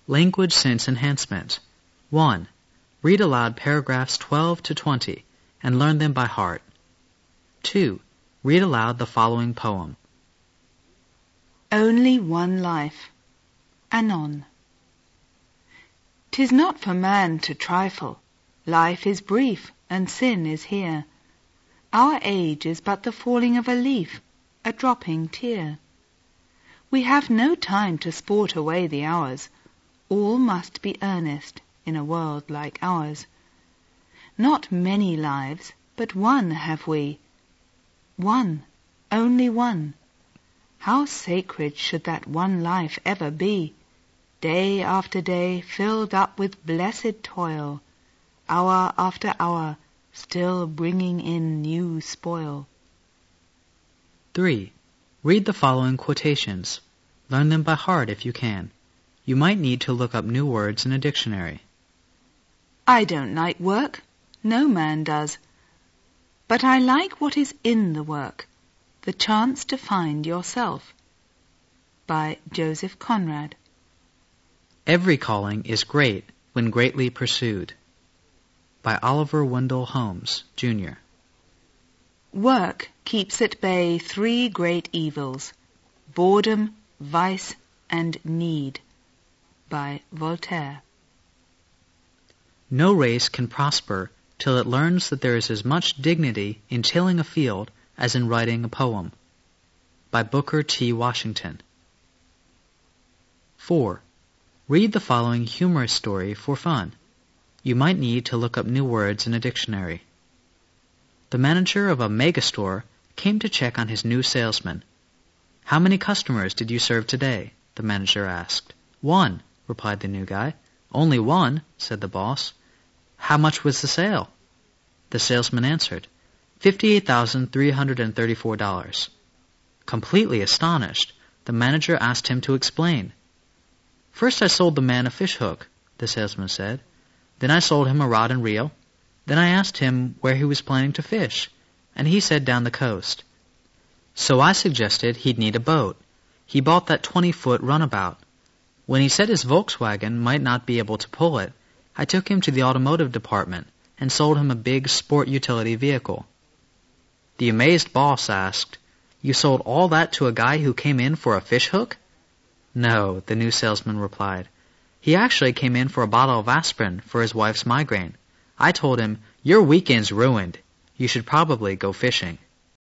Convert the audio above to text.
Language Sense Enhancement. 1. Read aloud paragraphs 12 to 20 and learn them by heart. 2. Read aloud the following poem. Only one life. Anon. 'Tis not for man to trifle. Life is brief, and sin is here. Our age is but the falling of a leaf, a dropping tear. We have no time to sport away the hours. All must be earnest in a world like ours. Not many lives, but one have we. One, only one. How sacred should that one life ever be, day after day filled up with blessed toil, hour after hour still bringing in new spoil. 3. Read the following quotations. Learn them by heart if you can. You might need to look up new words in a dictionary. I don't like work. No man does. But I like what is in the work, the chance to find yourself. By Joseph Conrad. Every calling is great when greatly pursued. By Oliver Wendell Holmes, Jr. Work keeps at bay 3 great evils: boredom, vice, and need. By Voltaire. No race can prosper till it learns that there is as much dignity in tilling a field as in writing a poem. By Booker T. Washington. 4. Read the following humorous story for fun. You might need to look up new words in a dictionary. The manager of a megastore came to check on his new salesman. How many customers did you serve today? The manager asked. 1, replied the new guy. Only 1, said the boss. How much was the sale? The salesman answered, $58,334. Completely astonished, the manager asked him to explain. First I sold the man a fish hook, the salesman said. Then I sold him a rod and reel. Then I asked him where he was planning to fish, and he said down the coast. So I suggested he'd need a boat. He bought that 20-foot runabout. When he said his Volkswagen might not be able to pull it, I took him to the automotive department and sold him a big sport utility vehicle. The amazed boss asked, You sold all that to a guy who came in for a fish hook? No, the new salesman replied. He actually came in for a bottle of aspirin for his wife's migraine. I told him, Your weekend's ruined. You should probably go fishing.